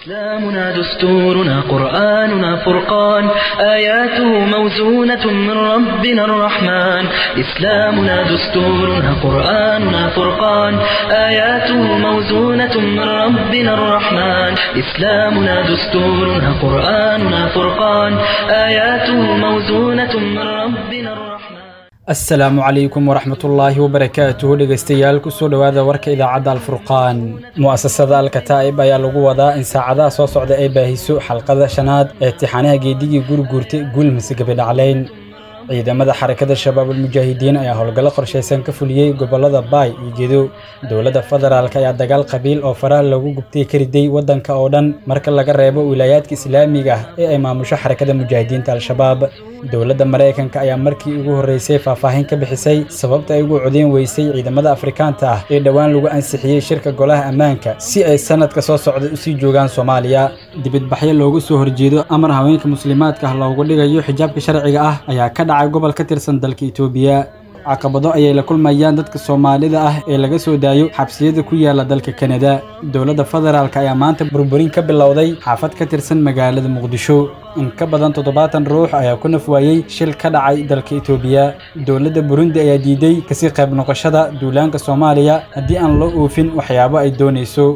إسلامنا دستورنا قرآننا فرقان آياته موزونة من ربنا الرحمن إسلامنا دستورنا قرآننا فرقان آياته موزونة من ربنا الرحمن إسلامنا دستورنا قرآننا فرقان آياته موزونة من ربنا الرحمن السلام عليكم ورحمة الله وبركاته dhegeystayaal ku soo dhawaada warka idaacada Al-Furqaan muasasada Al-Kataib ayaa lagu wadaa in saacadaha soo socda ay baahiso xalqada shanaad ee imtixaanaha geedigii gurgurta gulmis gabadhacleyn ciidamada xarakada shabaab al-mujaahidiin ayaa howlgalo qorsheysan ka fuliyay gobolada Baay iyo Gedo dawladda federaalka ayaa dagaal qabiil oo faraha lagu gubtay kariday wadanka oo dhan marka laga reebo wilaayadka islaamiga ah ee ay maamusho xarakada mujaahidiinta al-shabaab dawladda Mareykanka ayaa markii ugu horeysay faahfaahin ka bixisay sababta ay ugu codeyn weysay ciidamada Afrikaanta ah ee dhawaan lagu ansixiyay shirka golaha ammaanka si ay sanadka soo socda u sii joogaan Soomaaliya dibadbaxyo loogu soo horjeedo amar haweenka muslimaadka ah loogu dhigayo xijaabka sharciga ah ayaa ka dhacay gobol ka tirsan dalka Itoobiya caqabado ayay la kulmayaan dadka Soomaalida ah ee laga soo daayo xabsiyada ku yaala dalka Canada dawladda federaalka ayaa maanta burburin ka bilowday xaafad ka tirsan magaalada Muqdisho in ka badan 70 ruux ayaa ku nafwaayay shil ka dhacay dalka Itoobiya dawladda Burundi ayaa diiday kasii qayb noqoshada duulaanka Soomaaliya haddii aan loo oofin waxyaabo ay doonayso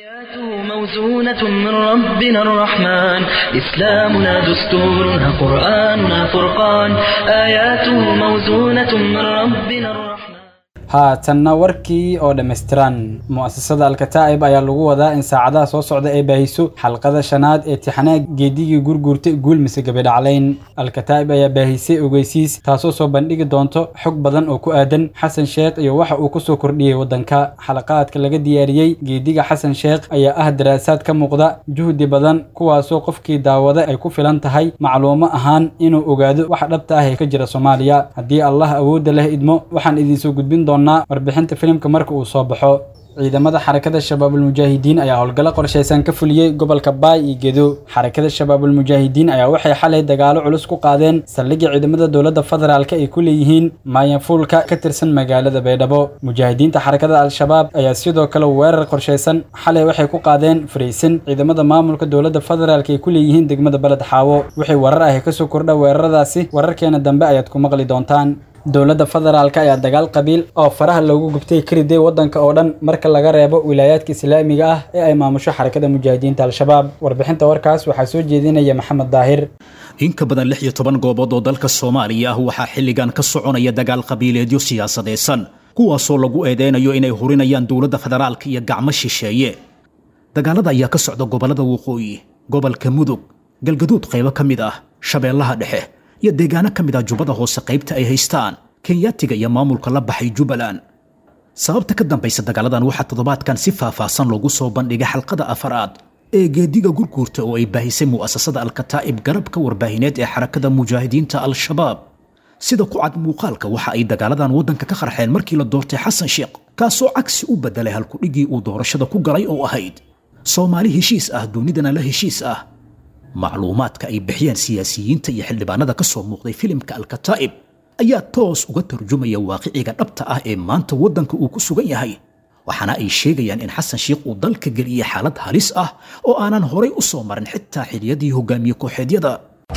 موزونة من ربنا الرحمن إسلامنا دستورنا قرآننا فرقان آياته موزونة من ربنا الرحمن haatanna warkii oo dhameystiran muasasada Al-Kataib ayaa lagu wadaa in saacadaha soo socda ay baahiso xalqada shanaad ee imtixaanaha geedigii gurgurta gulmis gabadhacleyn Al-Kataib ayaa baahisay ogeysiis taasoo soo bandhigi doonto xog badan oo ku aadan Xasan Sheekh iyo waxa uu ku soo kordhiyay wadanka xalaqaadka laga diyaariyay geediga Xasan Sheekh ayaa ah daraasaad ka muuqda juhdi badan kuwaasoo qofkii daawada ay ku filan tahay macluumo ahaan inuu ogaado waxa dhabta ah ee ka jira Soomaaliya haddii Allah awood leh idmo waxaan idin soo gudbin warbixinta filimka marka uu soo baxo ciidamada xarakada shabaab al-mujaahidiin ayaa howlgalo qorsheysan ka fuliyay gobolka Baay iyo Gedo xarakada shabaab al-mujaahidiin ayaa waxay xalay dagaalo culus ku qaadeen saldhigga ciidamada dawladda federaalka ay ku leeyihiin Maayafulka ka tirsan magaalada Baydhabo mujaahidiinta xarakada al-shabaab ayaa sidoo kale weerar qorsheysan xalay waxay ku qaadeen Fariisin ciidamada maamulka dawladda federaalka ay ku leeyihiin degmada Balad Xaawo wixii warar ah ka soo kordha weeraradaasi wararkeena dambe ayaad ku maqli doontaan dawladda federaalka ayaa dagaal qabiil oo faraha loogu gubtay kariday wadanka oo dhan marka laga reebo wilaayadka islaamiga ah ee ay maamusho xarakada mujaahidiinta al-shabaab warbixinta warkaas waxaa soo jeedinaya Maxamed Daahir in ka badan 16 goobood oo dalka Soomaaliya ah waxaa xilligan ka soconaya dagaal qabiileedyo siyaasadeedsan kuwaasoo lagu eedeynayo inay hurinayaan dawladda federaalka iyo gacmo shisheeye dagaalada ayaa ka socda gobolada waqooyi gobolka Mudug galgaduud qaybo ka mid ah Shabeellaha Dhexe iyo deegaano ka mid ah Jubbada Hoose qaybta ay haystaan Kenyaatiga iyo maamulka la baxay Jubbaland sababta ka dambaysa dagaaladan waxaa toddobaadkan si faahfaahsan loogu soo bandhigay xalqada afaraad ee geediga gurgurta oo ay baahisay muasasada Al-Kataib garabka warbaahineed ee xarakada mujaahidiinta al-shabaab sida ku cad muuqaalka waxa ay dagaaladan wadanka ka qarxeen markii la doortay Xasan Sheekh kaasoo cagsi u bedelay halku dhigii uu doorashada ku galay oo ahayd Soomaali heshiis ah dunidana la heshiis ah macluumaadka ay bixiyeen siyaasiyiinta iyo xildhibaanada ka soo muuqday filimka Al-Kataib ayaa toos uga tarjumaya waaqiciga dhabta ah ee maanta wadanka uu ku sugan yahay waxaana ay sheegayaan in Xasan Sheekh uu dalka geliyay xaalad halis ah oo aanan horay u soo marin xitaa xiliyadii hogaamiye kooxeedyada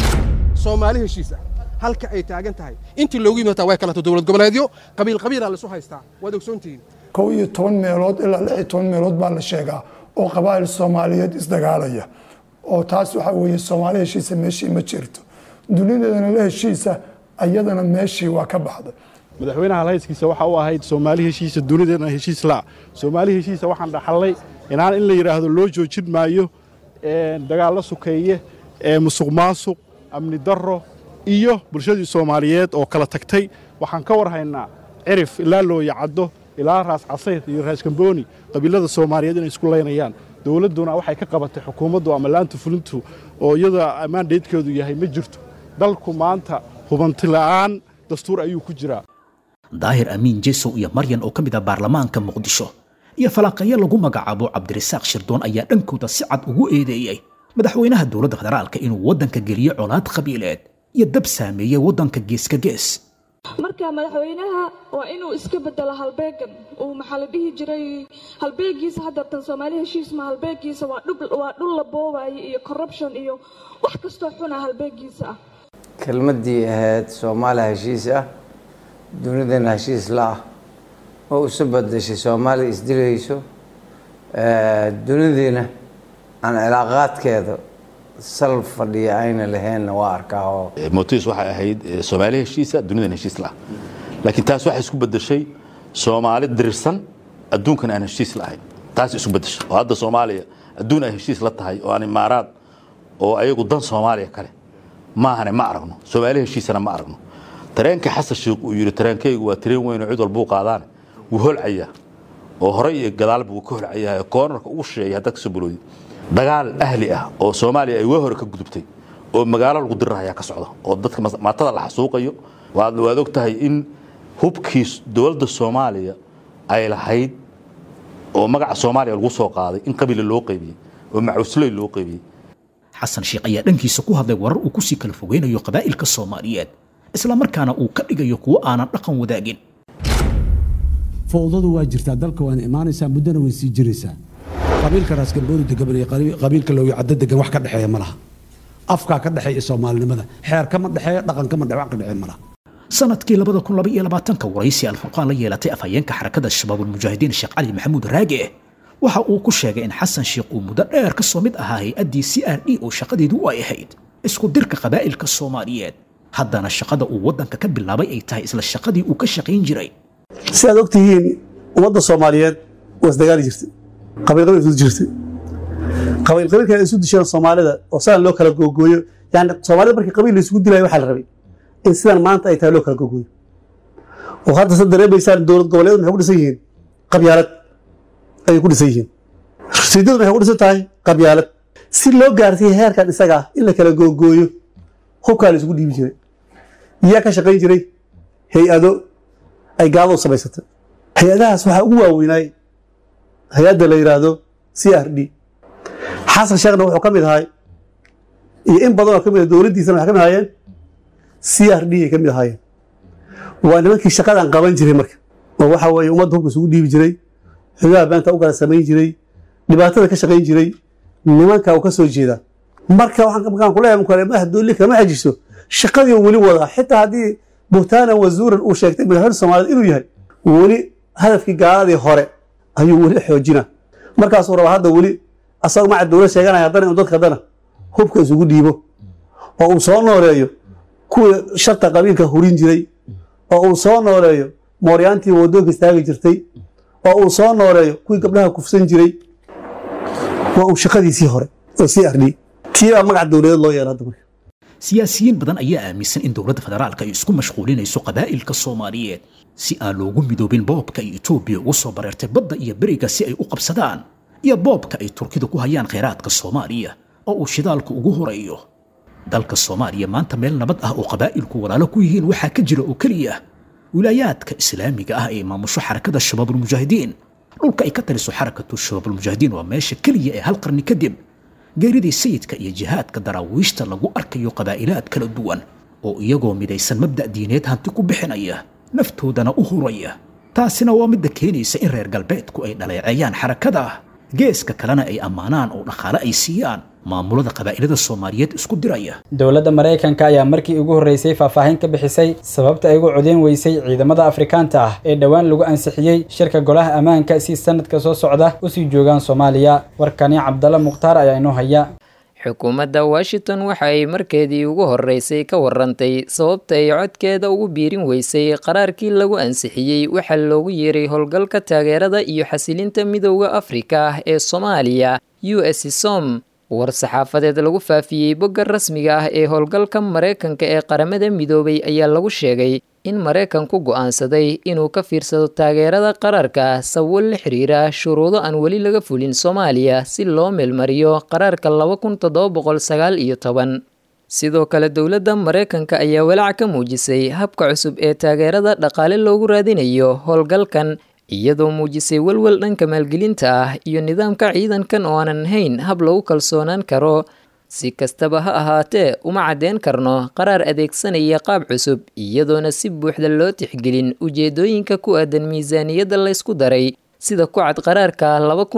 Soomaali heshiis ah halka ay taagan tahay intii loogu yimaado way kala dawlad goboleedyo qabiil la soo haystaa wada ogsoontiin 12 meelood ilaa 16 meelood baa la sheegaa oo qabaa'il Soomaaliyeed isdagaalaya oo taas waxa weeye Soomaali heshiis meeshii ma jirto dunidana la heshiisa ayadana meeshii waa ka baxday madaxweynaha hayskiisa waxa uu ahayd Soomaali heshiisa dunidana heshiis la Soomaali heshiisa waxaan dhaxalay in la yiraahdo loo joojin maayo dagaal sukeeye musuqmaasuq amni darro iyo bulshadii Soomaaliyeed oo kala tagtay waxaan ka warhaynaa cirif ilaa loo yacado ilaa raas casayr iyo raas kambooni qabiilada Soomaaliyeed inay isku leynayaan dawladuna waxay ka qabatay xukuumaddu ama laanta fulintu oo iyada mandatekeedu yahay ma jirto dalku maanta hubanti la'aan dastuur ayuu ku jiraa Daahir Amiin Jeeso iyo Maryan oo kamid ah baarlamaanka Muqdisho iyo falaqaya lagu magacaabo Cabdirasaaq Shirdoon ayaa dhankooda si cad ugu eedeeyay madaxweynaha dawladda federaalka inuu wadanka geliyo colaad qabiileed iyo dab saameeyay wadanka geeska gees marka madaxweynaha waa inuu iska bedelo halbeegan uu maxaa la dhihi jiray halbeegiisa hadda tan Soomaaliya heshiis ma halbeegiisa waa dhul la boobay iyo corruption iyo wax kastoo xun ah halbeegiisa kelmadii ahayd Soomaaliya heshiis ah dunidana heshiis la oo u soo bedeshay Soomaaliya isdilayso dunidina aan cilaaqaadkeeda sal fadhiya ayna lahayn waa arkaa mootis waxa ahayd Soomaaliya heshiisa dunidana heshiis la laakiin taas waxa isku bedeshay Soomaali dirsan adduunkan aan heshiis lahayn taas isku bedeshay oo hadda Soomaaliya adduun ay heshiis la tahay oo aan imaaraad oo ayagu dan Soomaaliya kale ma ahane ma aragno Soomaaliya heshiisana ma aragno tareenka Xasan Sheekh uu yiri tareenkaygu waa tareen weyn oo cid walba u qaadaan wuu holcaya oo hore iyo gadaal buu ka holcaya koonarka ugu sheeyay hadda ka soo bulooday dagaal ahli ah oo Soomaaliya ay hore ka gudubtay oo magaalo lagu diraya ka socdo oo dadka maatada la xasuuqayo waad ogtahay in hubkiis dawladda Soomaaliya ay lahayd oo magaca Soomaaliya lagu soo qaaday in qabiil loo qaybiyay oo macuuslay loo qaybiyay xasan sheekh ayaa dhankiisa ku hadlay warar uu ku sii kala fogeynayo qabaa'ilka Soomaaliyeed isla markaana uu ka dhigayo kuwa aanan dhaqan wadaagin fowdadu waa jirtaa dalka waan imaanaysaa muddana way sii jiraysaa qabiilka raaskamboori degan iyo qabiilka looga cadda degan wax ka dhaxeeya malaha afka ka dhaxeeya Soomaalinimada xeer kama dhaxeeya dhaqan kama dhaxeeya wax ka dhaxeeya malaha sanadkii 2022 waraysi alfurqaan la yeelatay afhayeenka xarakada shabaab mujaahidiin Sheekh Cali Maxamuud Raage waxa uu ku sheegay in xasan sheekh uu muddo dheer ka soo mid ahaa hay'adii CRD oo shaqadeedu ay ahayd isku dirka qabaa'ilka Soomaaliyeed haddana shaqada uu wadanka ka bilaabay ay tahay isla shaqadii uu ka shaqeyn jiray sidaad ogtihiin ummadda Soomaaliyeed was dagaal jirtay qabiil isu jirtay qabiilka isu dishay Soomaalida oo saan loo kala googooyo yani Soomaalida markii qabiil la isugu dilay waxa la rabay in sidan maanta ay tahay loo kala googooyo oo hadda sad dareemaysan dowlad goboleed waxay ku dhisan yihiin qabyaalad ay ku dhisan yihiin sidoo waxay ku dhisan tahay qabyaalad si loo gaarsiyo heerkan isaga in la kala googooyo hubka la isugu dhiibi jiray iyaa ka shaqeyn jiray hay'ado ay gaado samaysatay hay'adahaas waxa ugu waaweynay hay'adda la yiraahdo CRD xasan sheekhna wuxuu ka mid ahay iyo in badan oo ka mid ah dawladdiisa waxa ka mid ahaayeen CRD ay ka mid ahaayeen waa nimankii shaqadan qaban jiray marka oo waxa weeye ummadda hubka isugu dhiibi jiray xogaha baanta u kala samayn jiray dhibaatada ka shaqeyn jiray nimanka uu ka soo jeeda marka waxaan ku leeyahay madaxda dawladda kama xajiso shaqadii wali wada xitaa hadii buhtaana wasuuran uu sheegtay madaxweynaha Soomaaliya inuu yahay wali hadafkii gaaladii hore ayuu wali xoojina markaas uu rabo hadda wali asagu ma dawladda sheeganaya haddana dadka haddana hubka isugu dhiibo oo uu soo nooleeyo kuwa sharta qabiilka hurin jiray oo uu soo nooleeyo mooryaantii wadooyinka istaagi jirtay oo uu soo nooleeyo kuwii gabdhaha kufsan jiray waa uu shaqadiisii hore oo CRD tiiba magac dawladeed loo yeelay hadda siyaasiyiin badan ayaa aaminsan in dawladda federaalka ay isku mashquulinayso qabaa'ilka Soomaaliyeed si aan loogu midoobin boobka ay Itoobiya ugu soo bareertay badda iyo bariga si ay u qabsadaan iyo boobka ay Turkidu ku hayaan kheyraadka Soomaaliya oo uu shidaalku ugu horeeyo dalka Soomaaliya maanta meel nabad ah oo qabaa'ilku walaalo ku yihiin waxa ka jira oo kaliya wilayaadka islaamiga ah ee maamusho xarakada shabaab mujaahidiin dhulka ay ka taliso xarakatu shabaab mujaahidiin waa meesha kaliya ee hal qarni kadib geeridii sayidka iyo jihaadka daraawiishta lagu arkayo qabaa'ilaad kala duwan oo iyagoo midaysan mabda' diineed hanti ku bixinaya naftoodana u huraya taasina waa midda keenaysa in reer galbeedku ay dhaleeceeyaan xarakada geeska kalena ay ammaanaan oo dhaqaale ay siiyaan maamulada qabaa'ilada Soomaaliyeed isku diraya dawladda Mareykanka ayaa markii ugu horeysay faahfaahin ka bixisay sababta ay ugu codeyn weysay ciidamada Afrikaanta ah ee dhawaan lagu ansixiyay shirka golaha amaanka si sanadka soo socda u sii joogaan Soomaaliya warkani Cabdalla Muqtaar ayaa inoo haya xukuumadda Washington waxa ay markeedii ugu horeysay ka warantay sababta ay codkeeda ugu biirin weysay qaraarkii lagu ansixiyay waxa loogu yeeray howlgalka taageerada iyo xasilinta midowga Afrika ee Soomaaliya USSOM war saxaafadeed lagu faafiyay bogga rasmiga ah ee howlgalka Mareykanka ee qaramada midoobay ayaa lagu sheegay in Mareykanku go'aansaday inuu ka fiirsado taageerada qaraarka sabab la xiriira shuruudo aan wali laga fulin Soomaaliya si loo meelmariyo qaraarka 2719 sidoo kale dawladda Mareykanka ayaa walaac ka muujisay habka cusub ee taageerada dhaqaale loogu raadinayo howlgalkan iyadoo muujisay walwal dhanka maalgelinta ah iyo nidaamka ciidankan oo aanan hayn hab lagu kalsoonaan karo si kastaba ha ahaatee uma caddeyn karno qaraar adeegsanaya qaab cusub iyadoona si buuxda loo tixgelin ujeedooyinka ku aadan miisaaniyadda laysku daray sida ku cad qaraarka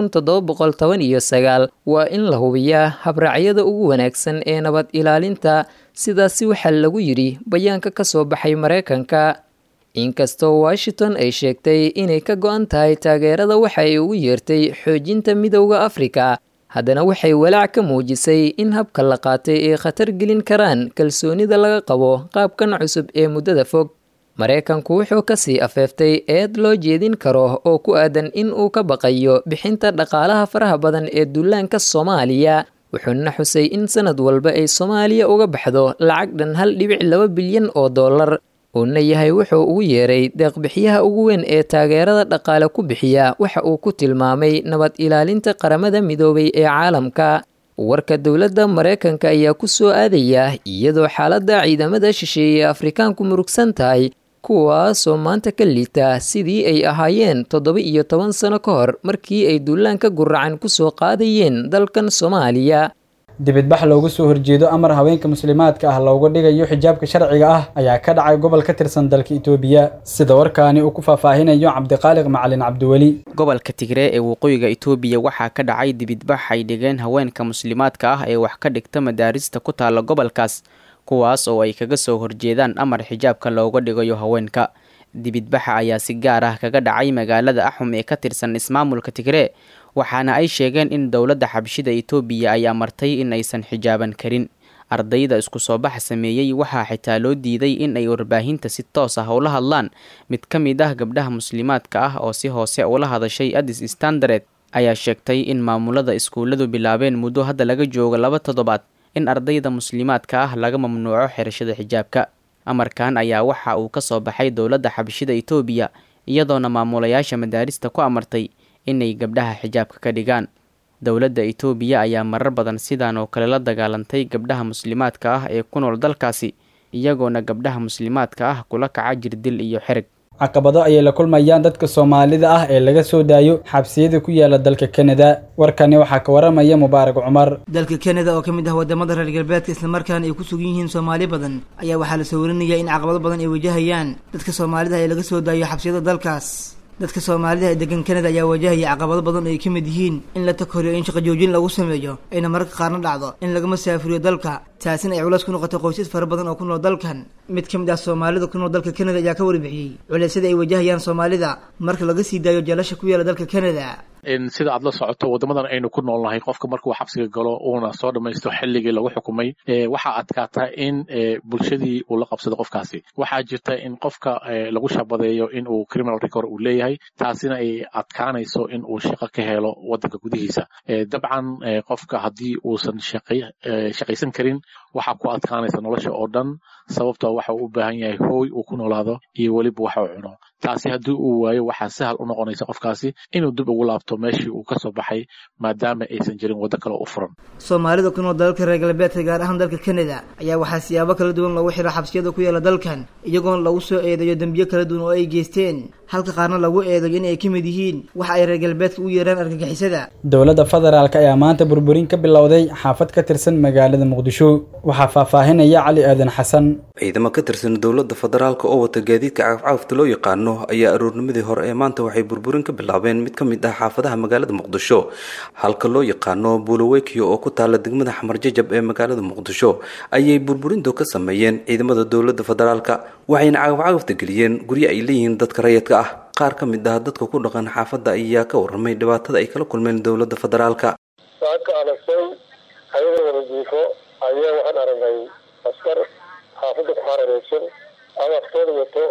2719 waa in la hubiyaa habraacyada ugu wanaagsan ee nabad ilaalinta sidaasi waxaa lagu yidhi bayaanka ka soo baxay Mareykanka. inkastoo Washington ay sheegtay inay ka go'an tahay taageerada waxa ay ugu yeertay xoojinta midowga Afrika, haddana waxay walaac ka muujisay in habka la qaatay ay khatar gelin karaan kalsoonida laga qabo qaabkan cusub ee muddada fog. Mareykanku wuxuu ka sii afeeftay eed loo jeedin karo oo ku aadan in uu ka baqayo bixinta dhaqaalaha faraha badan ee duulaanka Soomaaliya, wuxuuna xusay in sanad walba ay Soomaaliya uga baxdo lacag dhan 1.2 bilyan oo dollar. uuna yahay wuxuu ugu yeeray deeq-bixiyaha ugu weyn ee taageerada dhaqaale ku bixiya waxa uu ku tilmaamay nabad ilaalinta qaramada midoobay ee caalamka. warka dowladda Mareykanka ayaa ku soo aadaya iyadoo xaaladda ciidamada shisheeye Afrikaanku murugsan tahay, kuwaasoo maanta ka liita sidii ay ahaayeen 17 sano ka hor markii ay duulaanka guracan ku soo qaadayeen dalkan Soomaaliya. dibadbax loogu soo horjeedo amar haweenka muslimaadka ah looga dhigayo xijaabka sharciga ah ayaa ka dhacay gobol ka tirsan dalka Itoobiya, sida warkaani uu ku faahfaahinayo Cabdiqaaliq Macalin Cabdiwali. gobolka Tigray ee waqooyiga Itoobiya waxaa ka dhacay dibadbax ay dhigeen haweenka muslimaadka ah ee wax ka dhigta madaarista ku taala gobolkaas, kuwaas oo ay kaga soo horjeedaan amar xijaabka looga dhigayo haweenka. dibadbaxa ayaa si gaar ah kaga dhacay magaalada Axum ee ka tirsan ismaamulka Tigray, waxaana ay sheegeen in dowladda xabashida Itoobiya ay amartay in aysan xijaaban karin. ardayda isku soo bax sameeyay waxaa xitaa loo diiday in ay warbaahinta si toos ah ula hadlaan. mid ka mid ah gabdhaha muslimaadka ah oo si hoose ula hadashay Addis Standard ayaa sheegtay in maamulada iskuuladu bilaabeen muddo hadda laga joogo 2 toddobaad in ardayda muslimaadka ah laga mamnuuco xirashada xijaabka. amarkan ayaa waxa uu ka soo baxay dowladda xabashida Itoobiya iyadoona maamulayaasha madaarista ku amartay inay gabdhaha xijaabka ka dhigaan. dowladda Itoobiya ayaa marar badan sidaan oo kale la dagaalantay gabdhaha muslimaadka ah ee ku nool dalkaasi, iyagoona gabdhaha muslimaadka ah kula kaca jirdil iyo xirg. caqabado ayay la kulmayaan dadka Soomaalida ah ee laga soo daayo xabsiyada ku yaala dalka Canada. warkani waxaa ka waramaya Mubaarak Cumar. dalka Canada oo kamid ah wadamada reer galbeedka isla markaana ay ku sugan yihiin Soomaali badan ayaa waxaa la soo warinayaa in caqabado badan ay wajahayaan dadka Soomaalida ee laga soo daayo xabsiyada dalkaas. dadka Soomaalida ee degan Canada ayaa wajahaya caqabado badan oo ay kamid yihiin in la takoriyo in shaqo joojin lagu sameeyo, ayna mararka qaarna dhacdo in laga masaafuriyo dalka, taasina ay culays ku noqoto qoysas fara badan oo ku nool dalkan. mid kamid ah Soomaalida ku nool dalka Canada ayaa ka warbixiyay culaysyada ay wajahayaan Soomaalida marka laga sii daayo jeelasha ku yaala dalka Canada. sida aad la socoto wadamadan aynu ku noolnahay qofka markuu xabsiga galo uuna soo dhamaysto xilligii lagu xukumay waxa adkaata in bulshadii uu la qabsado qofkaasi. waxaa jirta in qofka lagu shabadeeyo in uu criminal record uu leeyahay, taasina ay adkaanayso in uu shaqo ka helo wadanka gudihiisa. dabcan qofka haddii uusan shaqaysan karin waxaa ku adkaanaysa nolosha oo dhan, sababtoo waxa uu u baahan yahay hooy uu ku noolaado iyo weliba waxa uu cuno. taasi haddii uu waayo waxaa sahal u noqonaysa qofkaasi inuu dib ugu laabto meeshii uu ka soo baxay, maadaama aysan jirin waddo kale u furan. Soomaalida ku nool dalka reer galbeedka gaar ahaan dalka Canada ayaa waxaa siyaabo kala duwan lagu xiro xabsiyada ku yaala dalkan, iyagoon lagu soo eedeeyo dambiyo kala duwan oo ay geysteen, halka qaarna lagu eedeeyo in ay ka mid yihiin waxa ay reer galbeedka u yeeraan argagixisada. dowladda federaalka ayaa maanta burburin ka bilowday xaafad ka tirsan magaalada Muqdisho. waxaa faahfaahinaya Cali Aadan Xasan. ciidamo ka tirsan dowladda federaalka oo wata gaadiidka cagaf-cagafta loo yaqaano ayaa aroornimadii hore ee maanta waxay burburin ka bilaabeen mid ka mid ah xaafadaha magaalada Muqdisho, halka loo yaqaano Buulaweykiyo oo ku taala degmada Xamar Jajab ee magaalada Muqdisho. ayay burburintu ka sameeyeen ciidamada dowladda federaalka, waxayna cagaf-cagafta geliyeen guryo ay leeyihiin dadka rayidka ah. qaar ka mid ah dadka ku dhaqan xaafadda ayaa ka warramay dhibaatada ay kala kulmeen dowladda federaalka. saaka alasay ayagoo wada jiifo ayaa waxaan aragnay askar xaafadda ku xareeraysan agafkooda wato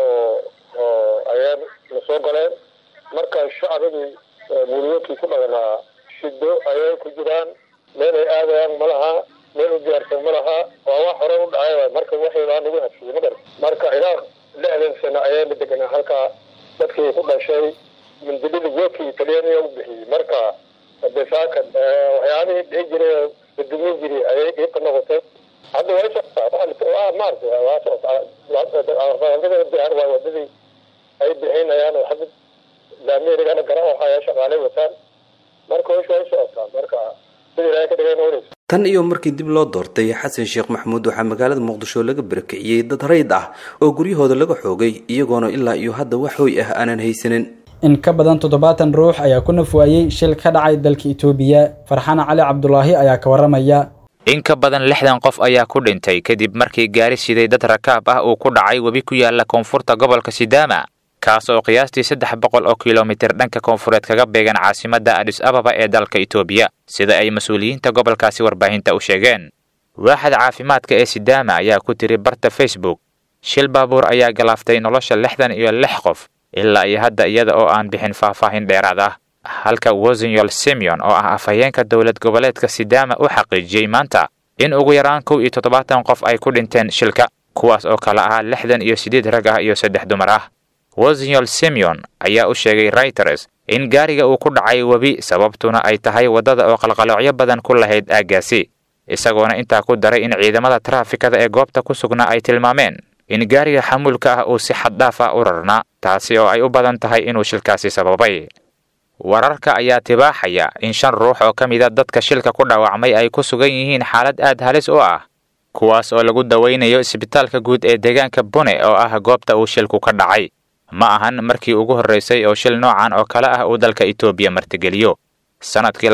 oo ayaan la soo galeen. marka shacbigii buuliyadkii ku dhaqnaa shido ayay ku jiraan, meel ay aadayaan ma laha, meel u diyaarsan ma laha, waa wax hore u dhacay. marka waxay baa nagu hafsiyey magar. marka ilaa 60 sano ayaa la deganaa halkaa, dadkii ku dhashay mindibada goobkii talyaaniga u bixiyey. marka desaaka waxyaabihii dhici jiray dadumi jiray ayay dhiibka noqotay. hadda way socotaa maartay waa socotaa wadadii ay bixinayaan oo hadda laamiyada garan waxaa shaqaalay wataan. marka way socotaa. marka sidii ilaahay ka dhigay nooleysa. tan iyo markii dib loo doortay xasan sheekh maxamuud waxaa magaalada muqdisho laga barakiciyey dad rayd ah oo guryahooda laga xoogay iyagoona ilaa iyo hadda wax hooy ah aanan haysanin. in ka badan 70 ruux ayaa ku nafwaayay shil ka dhacay dalka Itoobiya. Farxaan Cali Cabdullaahi ayaa ka waramaya. in ka badan 60 qof ayaa ku dhintay kadib markii gaari siday dad rakaab ah uu ku dhacay webi ku yaala koonfurta gobolka Sidaama, kaas oo qiyaastii 300 oo kiiloomitir dhanka koonfureed kaga beegan caasimadda Addis Ababa ee dalka Itoobiya, sida ay mas'uuliyiinta gobolkaasi warbaahinta u sheegeen. waaxda caafimaadka ee Sidaama ayaa ku tiri barta Facebook, shil baabuur ayaa galaaftay nolosha 66 qof ilaa iyo hadda iyada oo aan bixin faahfaahin dheeraad ah. halka Wozinyol Simeon oo ah afhayeenka dowlad goboleedka Sidaama u xaqiijiyay maanta in ugu yaraan 70 qof ay ku dhinteen shilka, kuwaas oo kala ah 68 rag ah iyo 3 dumar ah. Wozinyol Simeon ayaa u sheegay Reuters in gaariga uu ku dhacay webi sababtuna ay tahay wadada oo qalqaloocyo badan ku lahayd aagaasi, isagoona intaa ku daray in ciidamada traafikada ee goobta ku sugnaa ay tilmaameen in gaariga xamuulka ah uu si xad dhaaf ah u rarnaa, taasi oo ay u badan tahay inuu shilkaasi sababay. wararka ayaa tibaaxaya in 5 ruux oo kamid ah dadka shilka ku dhaawacmay ay ku sugan yihiin xaalad aad halis u ah, kuwaas oo lagu daweynayo isbitaalka guud ee deegaanka Bune oo ah goobta uu shilku ka dhacay. ma ahan markii ugu horeysay oo shil noocan oo kale ah uu dalka Itoobiya martigeliyo. sanadkii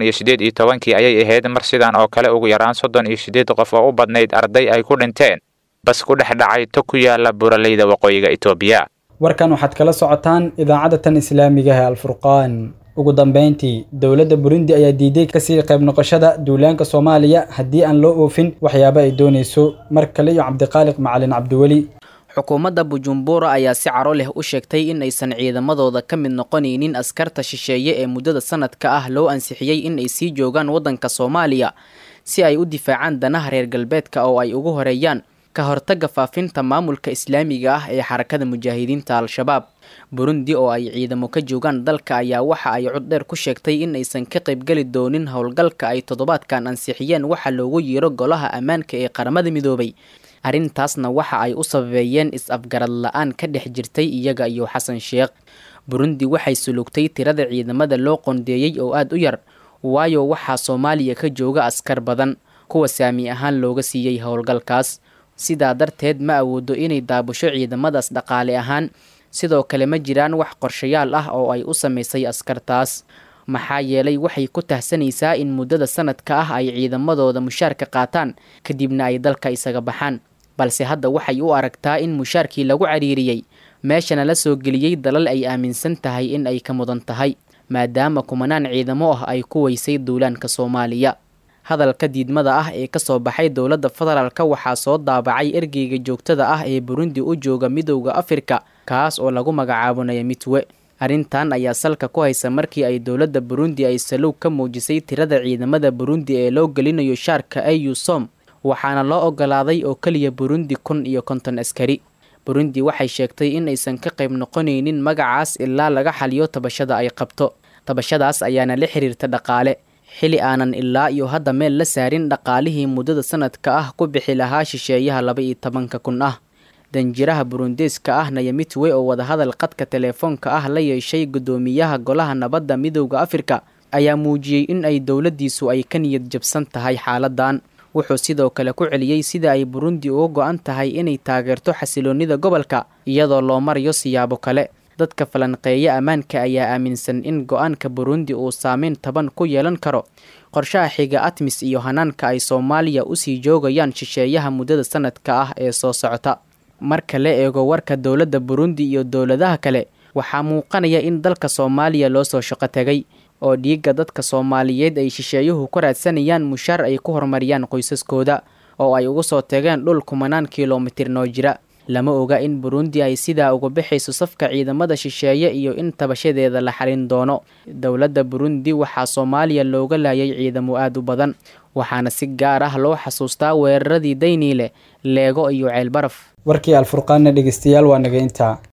2018 ayay ahayd mar sidaan oo kale ugu yaraan 38 qof oo u badnayd arday ay ku dhinteen bas ku dhex dhacay to ku yaala buraleyda waqooyiga Itoobiya. warkan waxaad kala socotaan idaacada tan islaamiga ah Al-Furqaan. ugu dambeyntii dawladda Burundi ayaa diiday ka sii qayb noqoshada duulaanka Soomaaliya haddii aan loo oofin waxyaabo ay doonayso. mar kale iyo Cabdiqaaliq Macalin Cabdiwali. xukuumadda Bujumbura ayaa si caro leh u sheegtay in aysan ciidamadooda ka mid noqonaynin askarta shisheeye ee muddada sanadka ah loo ansixiyay in ay sii joogaan waddanka Soomaaliya si ay u difaacaan danaha reer galbeedka oo ay ugu horeeyaan ka hortagga faafinta maamulka islaamiga ah ee xarakada mujaahidiinta Al-Shabaab. Burundi oo ay ciidamo ka joogaan dalka ayaa waxa ay cod dheer ku sheegtay in aysan ka qayb gali doonin howlgalka ay toddobaadkan ansixiyeen waxa loogu yeero golaha ammaanka ee qaramada midoobay. arrintaasna waxa ay u sababeeyeen is-afgarad la'aan ka dhex jirtay iyaga iyo Xasan Sheekh. Burundi waxay sulugtay tirada ciidamada loo qoondeeyay oo aad u yar, waayo waxaa Soomaaliya ka jooga askar badan kuwa saami ahaan looga siiyay howlgalkaas. sidaa darteed ma awoodo inay daabusho ciidamadaas dhaqaale ahaan, sidoo kale ma jiraan wax qorshayaal ah oo ay u sameysay askartaas. maxaa yeelay waxay ku tahsanaysaa in muddada sanadka ah ay ciidamadooda mushaarka qaataan kadibna ay dalka isaga baxaan, balse hadda waxay u aragtaa in mushaarkii lagu cariiriyay meeshana la soo geliyay dalal ay aaminsan tahay in ay ka mudan tahay, maadaama kumanaan ciidamo ah ay ku weysay duulaanka Soomaaliya. hadalka diidmada ah ee ka soo baxay dowladda federaalka waxaa soo daabacay ergeyga joogtada ah ee Burundi u jooga Midowga Afrika, kaas oo lagu magacaabo Nyamitwe. arrintan ayaa salka ku haysa markii ay dowladda Burundi ay salow ka muujisay tirada ciidamada Burundi ee loo gelinayo shaarka AUSOM, waxaana loo ogolaaday oo kaliya Burundi 150 askari. Burundi waxay sheegtay in aysan ka qayb noqonaynin magacaas ilaa laga xaliyo tabashada ay qabto. tabashadaas ayaana la xiriirta dhaqaale, xili aanan ilaa iyo hadda meel la saarin dhaqaalihii muddada sanadka ah ku bixi lahaa shisheeyaha 12,000 ah. danjiraha Burundiiska ah Nyamitwe oo wada hadal qadka teleefoonka ah la yeeshay gudoomiyaha golaha nabadda Midowga Afrika ayaa muujiyay in ay dowladdiisu ay ka niyad jabsan tahay xaaladan. wuxuu sidoo kale ku celiyay sida ay Burundi uga go'an tahay inay taageerto xasiloonida gobolka iyadoo loo marayo siyaabo kale. dadka falanqeeya ammaanka ayaa aaminsan in go'aanka Burundi uu saameyn taban ku yeelan karo qorshaha xiga ATMIS iyo hanaanka ay Soomaaliya u sii joogayaan shisheeyaha muddada sanadka ah ee soo socota. marka la eego warka dowladda Burundi iyo dowladaha kale, waxaa muuqanaya in dalka Soomaaliya loo soo shaqo tagay oo dhiigga dadka Soomaaliyeed ay shisheeyuhu ku raadsanayaan mushaar ay ku horumariyaan qoysaskooda oo ay ugu soo tageen dhul kumanaan kiiloomitir noo jira. lama oga in Burundi ay sidaa uga bixayso safka ciidamada shisheeye iyo in tabashadeeda la xalin doono. dowladda Burundi waxaa Soomaaliya looga laayay ciidamo aad u badan, waxaana si gaar ah loo xasuustaa weeraradii Dayniile, Leego iyo Ceelbaraf. warkii Al-Furqaan dhegeystayaal waa naga intaa.